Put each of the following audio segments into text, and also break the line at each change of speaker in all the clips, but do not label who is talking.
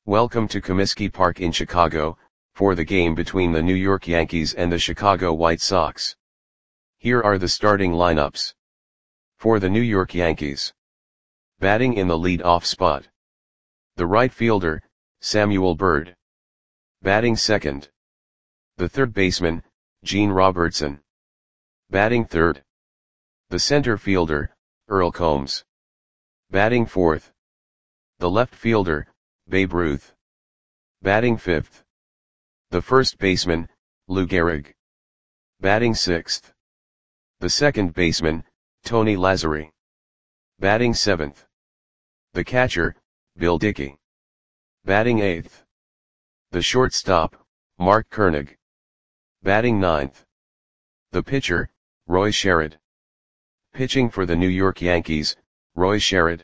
Welcome to Comiskey Park in Chicago, for the game between the New York Yankees and the Chicago White Sox. Here are the starting lineups. For the New York Yankees. Batting in the lead-off spot. The right fielder, Samuel Byrd. Batting second. The third baseman, Gene Robertson. Batting third. The center fielder, Earl Combs. Batting fourth. The left fielder, Babe Ruth. Batting fifth. The first baseman, Lou Gehrig. Batting sixth. The second baseman, Tony Lazzeri. Batting seventh. The catcher, Bill Dickey. Batting eighth. The shortstop, Mark Koenig. Batting ninth. The pitcher, Roy Sherrod. Pitching for the New York Yankees, Roy Sherrod.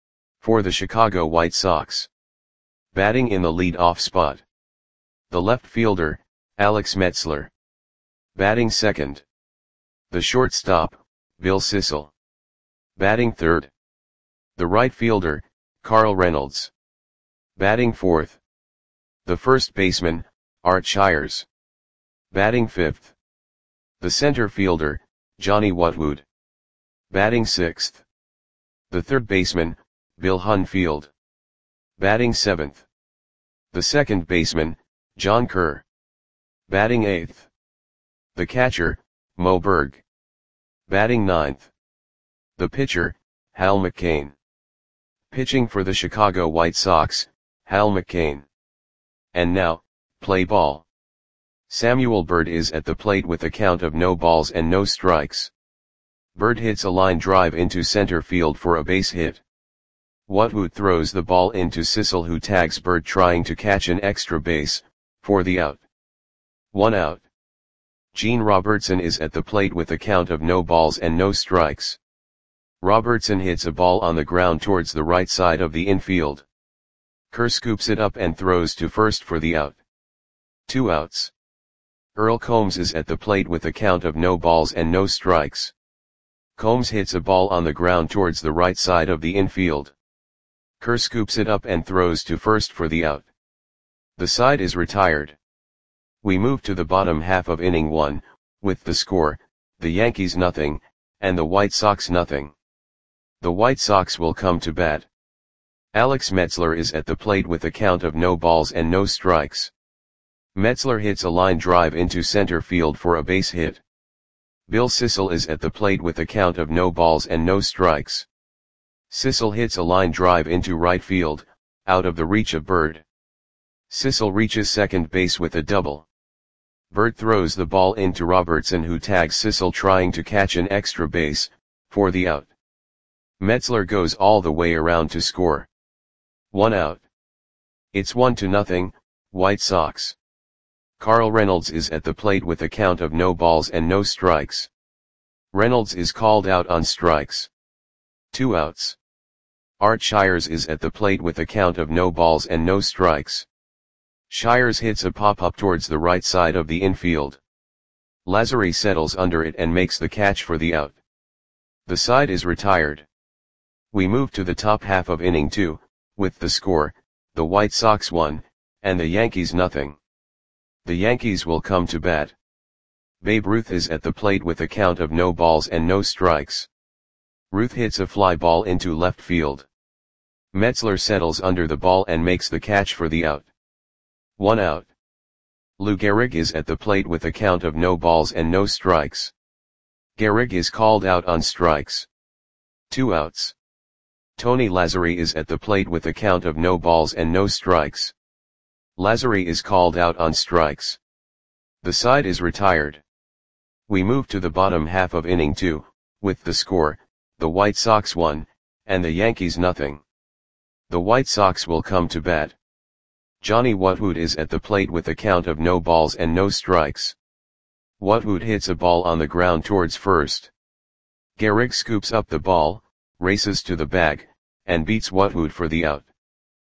For the Chicago White Sox. Batting in the lead-off spot. The left fielder, Alex Metzler. Batting second. The shortstop, Bill Sissel. Batting third. The right fielder, Carl Reynolds. Batting fourth. The first baseman, Art Shires. Batting fifth. The center fielder, Johnny Whatwood. Batting sixth. The third baseman, Bill Hunfield. Batting seventh. The second baseman, John Kerr. Batting eighth. The catcher, Mo Berg. Batting ninth. The pitcher, Hal McCain. Pitching for the Chicago White Sox, Hal McCain. And now, play ball. Samuel Byrd is at the plate with a count of no balls and no strikes. Byrd hits a line drive into center field for a base hit. Whatwood throws the ball into Sissel, who tags Byrd trying to catch an extra base, for the out. 1 out. Gene Robertson is at the plate with a count of no balls and no strikes. Robertson hits a ball on the ground towards the right side of the infield. Kerr scoops it up and throws to first for the out. 2 outs. Earl Combs is at the plate with a count of no balls and no strikes. Combs hits a ball on the ground towards the right side of the infield. Kerr scoops it up and throws to first for the out. The side is retired. We move to the bottom half of inning 1, with the score, the Yankees nothing, and the White Sox nothing. The White Sox will come to bat. Alex Metzler is at the plate with a count of no balls and no strikes. Metzler hits a line drive into center field for a base hit. Bill Sissel is at the plate with a count of no balls and no strikes. Sissel hits a line drive into right field, out of the reach of Byrd. Sissel reaches second base with a double. Byrd throws the ball into Robertson, who tags Sissel trying to catch an extra base, for the out. Metzler goes all the way around to score. 1 out. It's 1-0, White Sox. Carl Reynolds is at the plate with a count of no balls and no strikes. Reynolds is called out on strikes. 2 outs. Art Shires is at the plate with a count of no balls and no strikes. Shires hits a pop-up towards the right side of the infield. Lazzeri settles under it and makes the catch for the out. The side is retired. We move to the top half of inning 2, with the score, the White Sox 1, and the Yankees nothing. The Yankees will come to bat. Babe Ruth is at the plate with a count of no balls and no strikes. Ruth hits a fly ball into left field. Metzler settles under the ball and makes the catch for the out. 1 out. Lou Gehrig is at the plate with a count of no balls and no strikes. Gehrig is called out on strikes. 2 outs. Tony Lazzeri is at the plate with a count of no balls and no strikes. Lazzeri is called out on strikes. The side is retired. We move to the bottom half of inning 2, with the score, the White Sox 1, and the Yankees nothing. The White Sox will come to bat. Johnny Whatwood is at the plate with a count of no balls and no strikes. Whatwood hits a ball on the ground towards first. Gehrig scoops up the ball, races to the bag, and beats Whatwood for the out.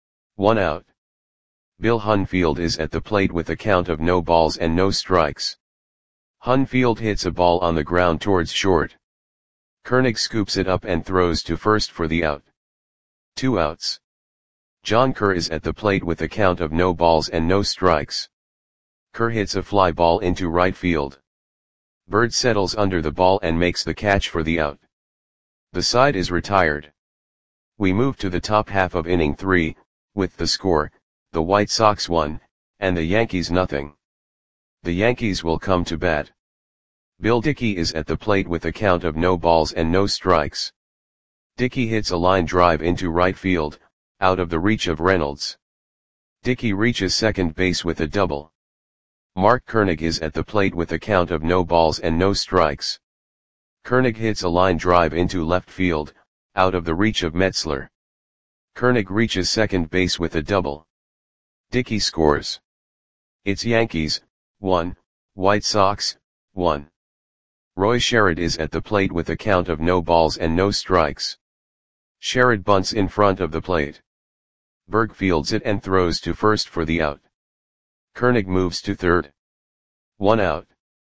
1 out. Bill Hunfield is at the plate with a count of no balls and no strikes. Hunfield hits a ball on the ground towards short. Koenig scoops it up and throws to first for the out. 2 outs. John Kerr is at the plate with a count of no balls and no strikes. Kerr hits a fly ball into right field. Bird settles under the ball and makes the catch for the out. The side is retired. We move to the top half of inning 3, with the score, the White Sox 1, and the Yankees nothing. The Yankees will come to bat. Bill Dickey is at the plate with a count of no balls and no strikes. Dickey hits a line drive into right field, out of the reach of Reynolds. Dickey reaches second base with a double. Mark Koenig is at the plate with a count of no balls and no strikes. Koenig hits a line drive into left field, out of the reach of Metzler. Koenig reaches second base with a double. Dickey scores. It's Yankees, 1, White Sox, 1. Roy Sherrod is at the plate with a count of no balls and no strikes. Sherrod bunts in front of the plate. Berg fields it and throws to first for the out. Koenig moves to third. 1 out.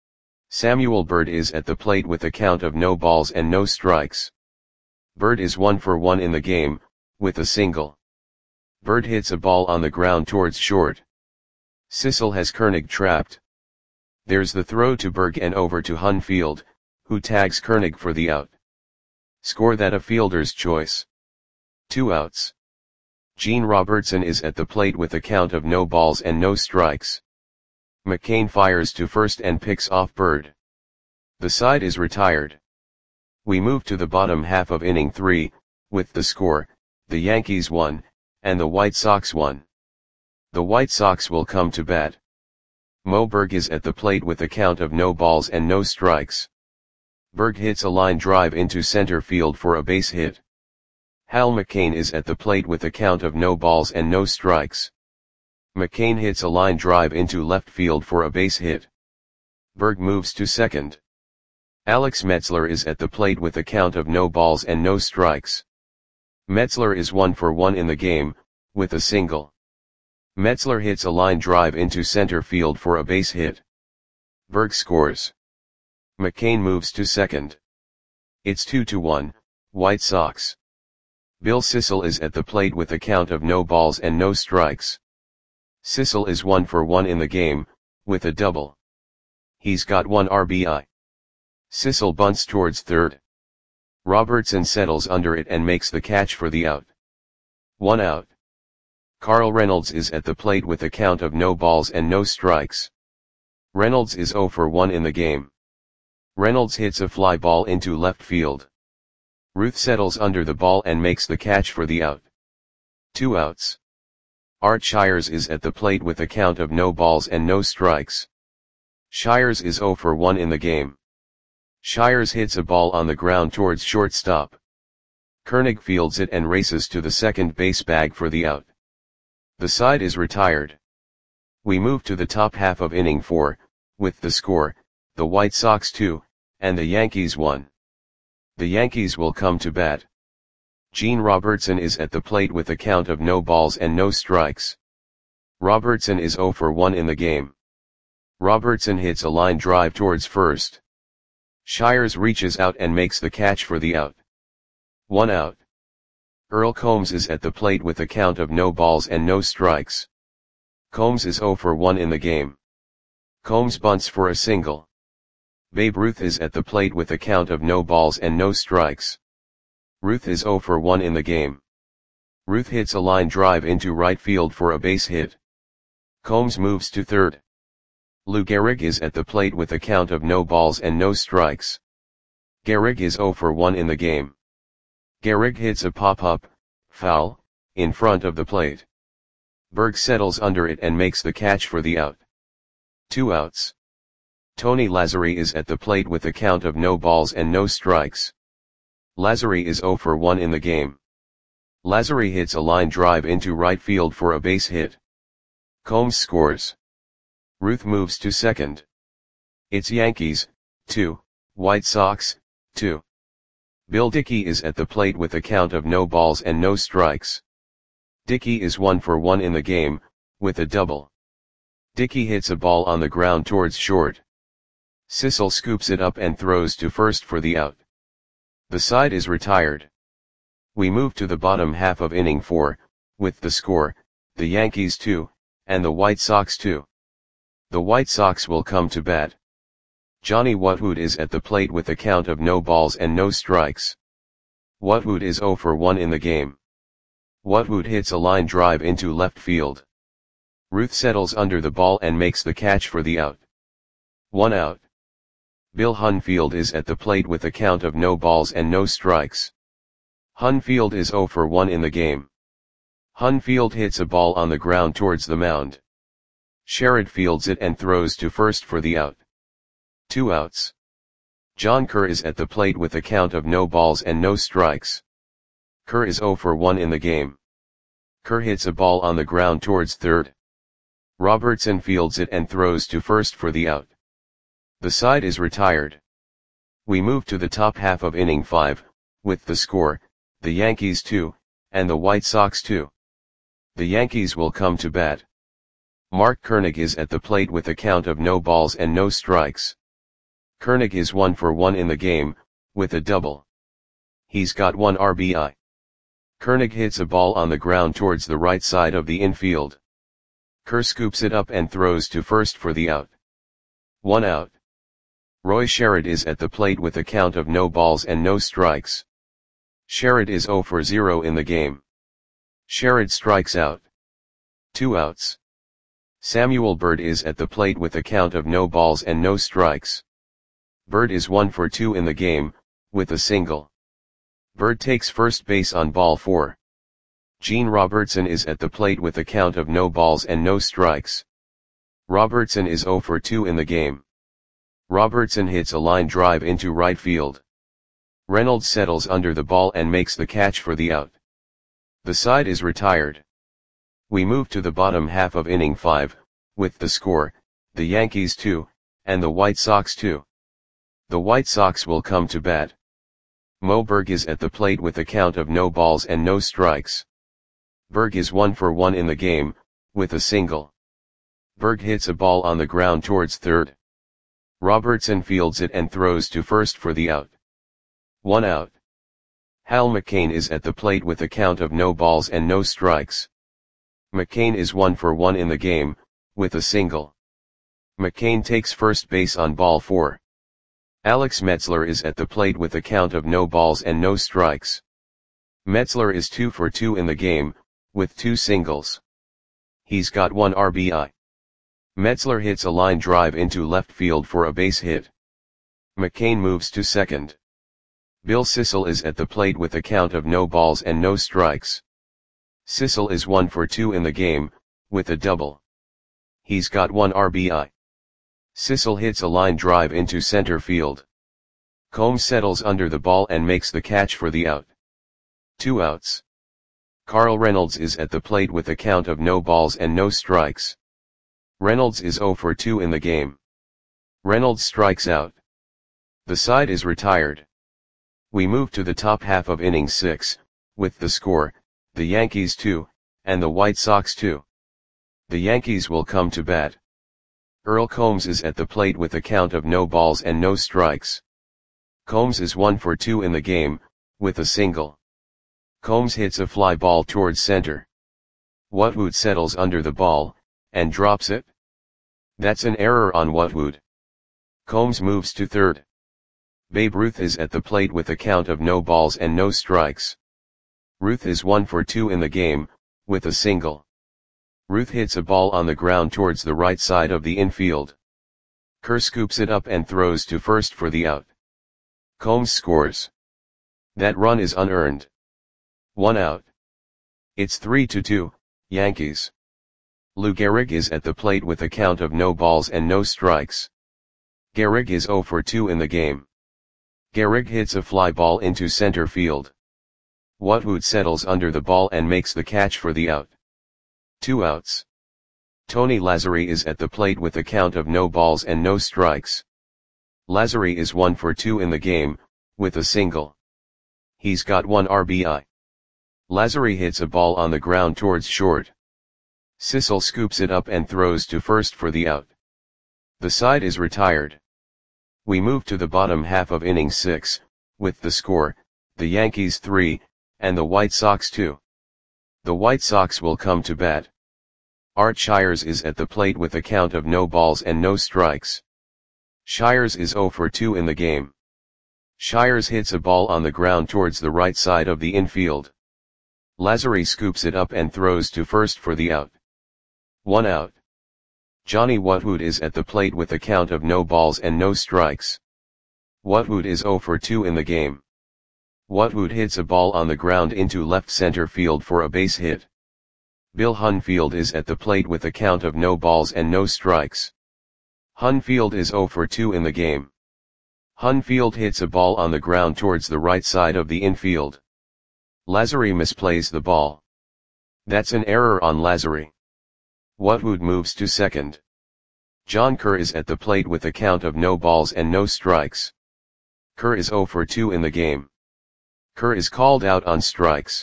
Samuel Bird is at the plate with a count of no balls and no strikes. Bird is 1 for 1 in the game, with a single. Bird hits a ball on the ground towards short. Sissel has Koenig trapped. There's the throw to Berg and over to Hunfield, who tags Koenig for the out. Score that a fielder's choice. 2 outs. Gene Robertson is at the plate with a count of no balls and no strikes. McCain fires to first and picks off Bird. The side is retired. We move to the bottom half of inning 3, with the score, the Yankees 1, and the White Sox 1. The White Sox will come to bat. Mo Berg is at the plate with a count of no balls and no strikes. Berg hits a line drive into center field for a base hit. Hal McCain is at the plate with a count of no balls and no strikes. McCain hits a line drive into left field for a base hit. Berg moves to second. Alex Metzler is at the plate with a count of no balls and no strikes. Metzler is 1 for 1 in the game, with a single. Metzler hits a line drive into center field for a base hit. Berg scores. McCain moves to second. It's 2-1, White Sox. Bill Sissel is at the plate with a count of no balls and no strikes. Sissel is 1 for 1 in the game, with a double. He's got 1 RBI. Sissel bunts towards third. Robertson settles under it and makes the catch for the out. 1 out. Carl Reynolds is at the plate with a count of no balls and no strikes. Reynolds is 0 for 1 in the game. Reynolds hits a fly ball into left field. Ruth settles under the ball and makes the catch for the out. 2 outs. Art Shires is at the plate with a count of no balls and no strikes. Shires is 0 for 1 in the game. Shires hits a ball on the ground towards shortstop. Koenig fields it and races to the second base bag for the out. The side is retired. We move to the top half of inning 4, with the score, the White Sox 2, and the Yankees 1. The Yankees will come to bat. Gene Robertson is at the plate with a count of no balls and no strikes. Robertson is 0 for 1 in the game. Robertson hits a line drive towards first. Shires reaches out and makes the catch for the out. 1 out. Earl Combs is at the plate with a count of no balls and no strikes. Combs is 0 for 1 in the game. Combs bunts for a single. Babe Ruth is at the plate with a count of no balls and no strikes. Ruth is 0 for 1 in the game. Ruth hits a line drive into right field for a base hit. Combs moves to third. Lou Gehrig is at the plate with a count of no balls and no strikes. Gehrig is 0 for 1 in the game. Gehrig hits a pop-up, foul, in front of the plate. Berg settles under it and makes the catch for the out. 2 outs. Tony Lazzari is at the plate with a count of no balls and no strikes. Lazzari is 0 for 1 in the game. Lazzari hits a line drive into right field for a base hit. Combs scores. Ruth moves to second. It's Yankees, 2, White Sox, 2. Bill Dickey is at the plate with a count of no balls and no strikes. Dickey is 1 for 1 in the game, with a double. Dickey hits a ball on the ground towards short. Sissel scoops it up and throws to first for the out. The side is retired. We move to the bottom half of inning 4, with the score, the Yankees 2, and the White Sox 2. The White Sox will come to bat. Johnny Whatwood is at the plate with a count of no balls and no strikes. Whatwood is 0 for 1 in the game. Whatwood hits a line drive into left field. Ruth settles under the ball and makes the catch for the out. 1 out. Bill Hunfield is at the plate with a count of no balls and no strikes. Hunfield is 0 for 1 in the game. Hunfield hits a ball on the ground towards the mound. Sherrod fields it and throws to first for the out. 2 outs. John Kerr is at the plate with a count of no balls and no strikes. Kerr is 0 for 1 in the game. Kerr hits a ball on the ground towards third. Robertson fields it and throws to first for the out. The side is retired. We move to the top half of inning 5, with the score, the Yankees 2, and the White Sox 2. The Yankees will come to bat. Mark Koenig is at the plate with a count of no balls and no strikes. Koenig is 1 for 1 in the game, with a double. He's got 1 RBI. Koenig hits a ball on the ground towards the right side of the infield. Kerr scoops it up and throws to first for the out. 1 out. Roy Sherrod is at the plate with a count of no balls and no strikes. Sherrod is 0 for 0 in the game. Sherrod strikes out. 2 outs. Samuel Bird is at the plate with a count of no balls and no strikes. Bird is 1 for 2 in the game, with a single. Bird takes first base on ball 4. Gene Robertson is at the plate with a count of no balls and no strikes. Robertson is 0 for 2 in the game. Robertson hits a line drive into right field. Reynolds settles under the ball and makes the catch for the out. The side is retired. We move to the bottom half of inning 5, with the score, the Yankees 2, and the White Sox 2. The White Sox will come to bat. Mo Berg is at the plate with a count of no balls and no strikes. Berg is 1 for 1 in the game, with a single. Berg hits a ball on the ground towards third. Robertson fields it and throws to first for the out. 1 out. Hal McCain is at the plate with a count of no balls and no strikes. McCain is 1 for 1 in the game, with a single. McCain takes first base on ball 4. Alex Metzler is at the plate with a count of no balls and no strikes. Metzler is 2 for 2 in the game, with 2 singles. He's got 1 RBI. Metzler hits a line drive into left field for a base hit. McCain moves to second. Bill Sissel is at the plate with a count of no balls and no strikes. Sissel is 1 for 2 in the game, with a double. He's got 1 RBI. Sissel hits a line drive into center field. Combs settles under the ball and makes the catch for the out. 2 outs. Carl Reynolds is at the plate with a count of no balls and no strikes. Reynolds is 0 for 2 in the game. Reynolds strikes out. The side is retired. We move to the top half of inning 6, with the score, the Yankees 2, and the White Sox 2. The Yankees will come to bat. Earl Combs is at the plate with a count of no balls and no strikes. Combs is 1 for 2 in the game, with a single. Combs hits a fly ball towards center. Whatwood settles under the ball, and drops it. That's an error on Whatwood. Combs moves to third. Babe Ruth is at the plate with a count of no balls and no strikes. Ruth is 1 for 2 in the game, with a single. Ruth hits a ball on the ground towards the right side of the infield. Kerr scoops it up and throws to first for the out. Combs scores. That run is unearned. 1 out. It's 3-2, Yankees. Lou Gehrig is at the plate with a count of no balls and no strikes. Gehrig is 0 for 2 in the game. Gehrig hits a fly ball into center field. Whatwood settles under the ball and makes the catch for the out. 2 outs. Tony Lazzeri is at the plate with a count of no balls and no strikes. Lazzeri is 1 for 2 in the game, with a single. He's got 1 RBI. Lazzeri hits a ball on the ground towards short. Sissel scoops it up and throws to first for the out. The side is retired. We move to the bottom half of inning 6, with the score, the Yankees 3, and the White Sox 2. The White Sox will come to bat. Art Shires is at the plate with a count of no balls and no strikes. Shires is 0 for 2 in the game. Shires hits a ball on the ground towards the right side of the infield. Lazzari scoops it up and throws to first for the out. 1 out. Johnny Whatwood is at the plate with a count of no balls and no strikes. Whatwood is 0 for 2 in the game. Whatwood hits a ball on the ground into left center field for a base hit. Bill Hunfield is at the plate with a count of no balls and no strikes. Hunfield is 0 for 2 in the game. Hunfield hits a ball on the ground towards the right side of the infield. Lazzari misplays the ball. That's an error on Lazzari. Whatwood moves to second. John Kerr is at the plate with a count of no balls and no strikes. Kerr is 0 for 2 in the game. Kerr is called out on strikes.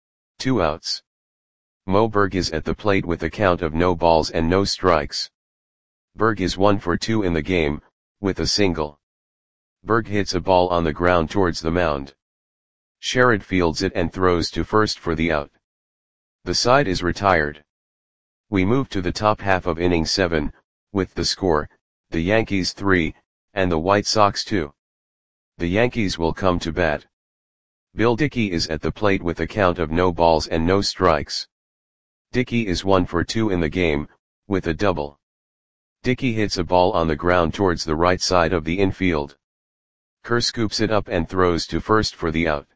2 outs. Mo Berg is at the plate with a count of no balls and no strikes. Berg is 1 for 2 in the game, with a single. Berg hits a ball on the ground towards the mound. Sherrod fields it and throws to first for the out. The side is retired. We move to the top half of inning 7, with the score, the Yankees 3, and the White Sox 2. The Yankees will come to bat. Bill Dickey is at the plate with a count of no balls and no strikes. Dickey is 1 for 2 in the game, with a double. Dickey hits a ball on the ground towards the right side of the infield. Kerr scoops it up and throws to first for the out.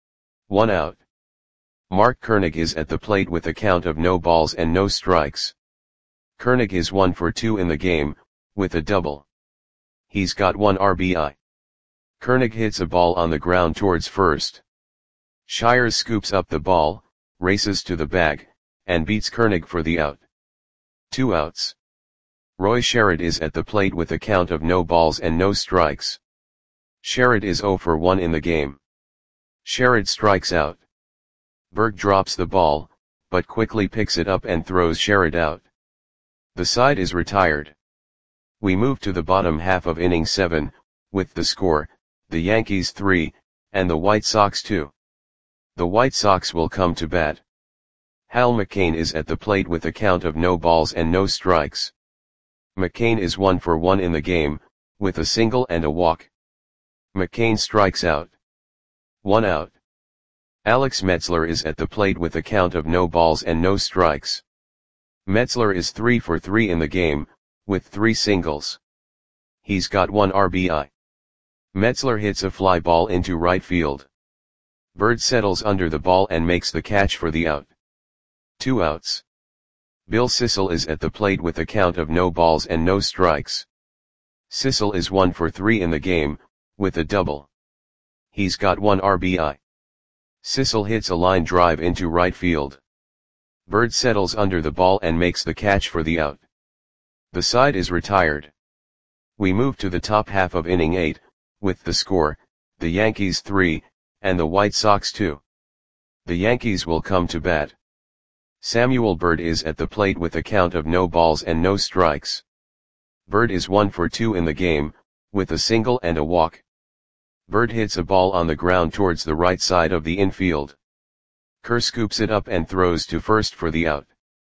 1 out. Mark Koenig is at the plate with a count of no balls and no strikes. Koenig is 1 for 2 in the game, with a double. He's got 1 RBI. Koenig hits a ball on the ground towards first. Shires scoops up the ball, races to the bag, and beats Koenig for the out. 2 outs. Roy Sherrod is at the plate with a count of no balls and no strikes. Sherrod is 0 for 1 in the game. Sherrod strikes out. Berg drops the ball, but quickly picks it up and throws Sherrod out. The side is retired. We move to the bottom half of inning 7, with the score, the Yankees 3, and the White Sox 2. The White Sox will come to bat. Hal McCain is at the plate with a count of no balls and no strikes. McCain is 1 for 1 in the game, with a single and a walk. McCain strikes out. 1 out. Alex Metzler is at the plate with a count of no balls and no strikes. Metzler is 3 for 3 in the game, with 3 singles. He's got 1 RBI. Metzler hits a fly ball into right field. Bird settles under the ball and makes the catch for the out. 2 outs. Bill Sissel is at the plate with a count of no balls and no strikes. Sissel is 1 for 3 in the game, with a double. He's got 1 RBI. Sissel hits a line drive into right field. Bird settles under the ball and makes the catch for the out. The side is retired. We move to the top half of inning 8, with the score, the Yankees 3, and the White Sox 2. The Yankees will come to bat. Samuel Bird is at the plate with a count of no balls and no strikes. Bird is 1 for 2 in the game, with a single and a walk. Bird hits a ball on the ground towards the right side of the infield. Kerr scoops it up and throws to first for the out.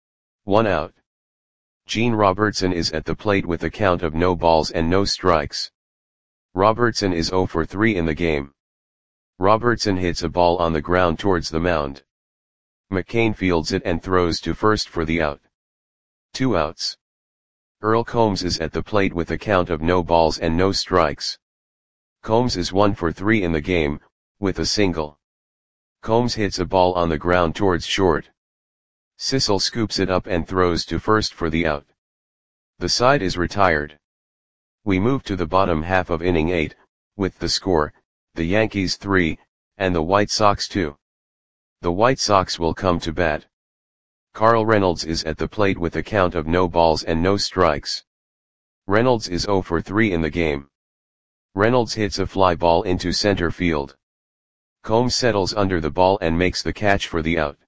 1 out. Gene Robertson is at the plate with a count of no balls and no strikes. Robertson is 0 for 3 in the game. Robertson hits a ball on the ground towards the mound. McCain fields it and throws to first for the out. 2 outs. Earl Combs is at the plate with a count of no balls and no strikes. Combs is 1 for 3 in the game, with a single. Combs hits a ball on the ground towards short. Sissel scoops it up and throws to first for the out. The side is retired. We move to the bottom half of inning 8, with the score, the Yankees 3, and the White Sox 2. The White Sox will come to bat. Carl Reynolds is at the plate with a count of no balls and no strikes. Reynolds is 0 for 3 in the game. Reynolds hits a fly ball into center field. Combs settles under the ball and makes the catch for the out.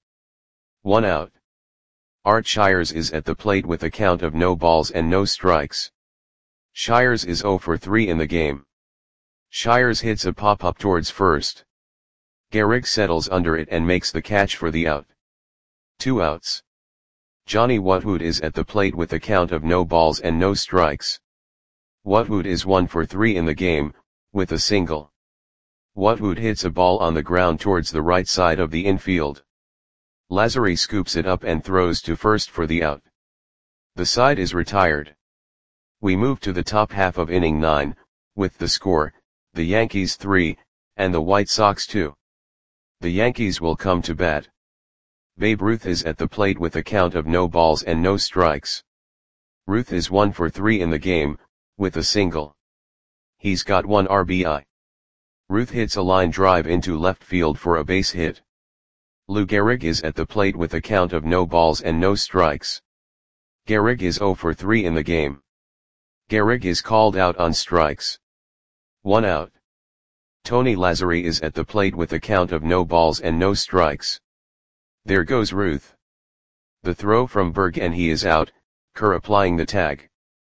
1 out. Art Shires is at the plate with a count of no balls and no strikes. Shires is 0 for 3 in the game. Shires hits a pop-up towards first. Gehrig settles under it and makes the catch for the out. 2 outs. Johnny Whatwood is at the plate with a count of no balls and no strikes. Whatwood is 1 for 3 in the game, with a single. Whatwood hits a ball on the ground towards the right side of the infield. Lazzari scoops it up and throws to first for the out. The side is retired. We move to the top half of inning 9, with the score, the Yankees 3, and the White Sox 2. The Yankees will come to bat. Babe Ruth is at the plate with a count of no balls and no strikes. Ruth is 1 for 3 in the game, with a single. He's got 1 RBI. Ruth hits a line drive into left field for a base hit. Lou Gehrig is at the plate with a count of no balls and no strikes. Gehrig is 0 for 3 in the game. Gehrig is called out on strikes. 1 out. Tony Lazzari is at the plate with a count of no balls and no strikes. There goes Ruth. The throw from Berg and he is out, Kerr applying the tag.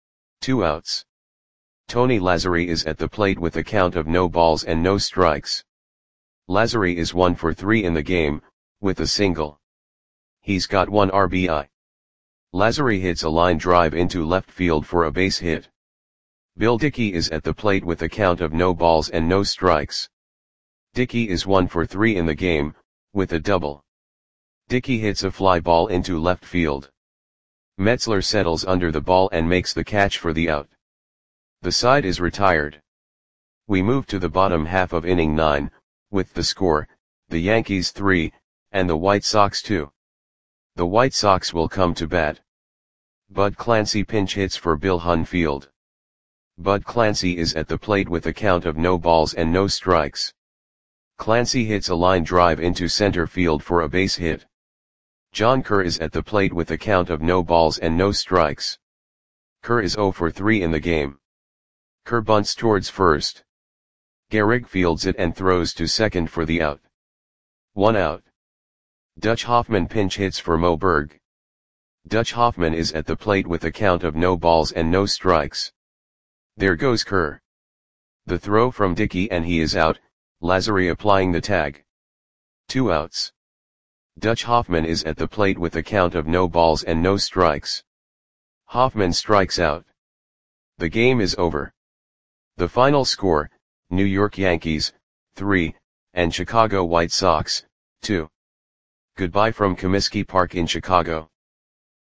2 outs. Tony Lazzari is at the plate with a count of no balls and no strikes. Lazzari is 1 for 3 in the game, with a single. He's got 1 RBI. Lazzari hits a line drive into left field for a base hit. Bill Dickey is at the plate with a count of no balls and no strikes. Dickey is 1 for 3 in the game, with a double. Dickey hits a fly ball into left field. Metzler settles under the ball and makes the catch for the out. The side is retired. We move to the bottom half of inning 9, with the score, the Yankees 3, and the White Sox 2. The White Sox will come to bat. Bud Clancy pinch hits for Bill Hunfield. Bud Clancy is at the plate with a count of no balls and no strikes. Clancy hits a line drive into center field for a base hit. John Kerr is at the plate with a count of no balls and no strikes. Kerr is 0 for 3 in the game. Kerr bunts towards first. Gehrig fields it and throws to second for the out. 1 out. Dutch Hoffman pinch hits for Mo Berg. Dutch Hoffman is at the plate with a count of no balls and no strikes. There goes Kerr. The throw from Dickey and he is out, Lazzari applying the tag. 2 outs. Dutch Hoffman is at the plate with a count of no balls and no strikes. Hoffman strikes out. The game is over. The final score, New York Yankees, 3, and Chicago White Sox, 2. Goodbye from Comiskey Park in Chicago.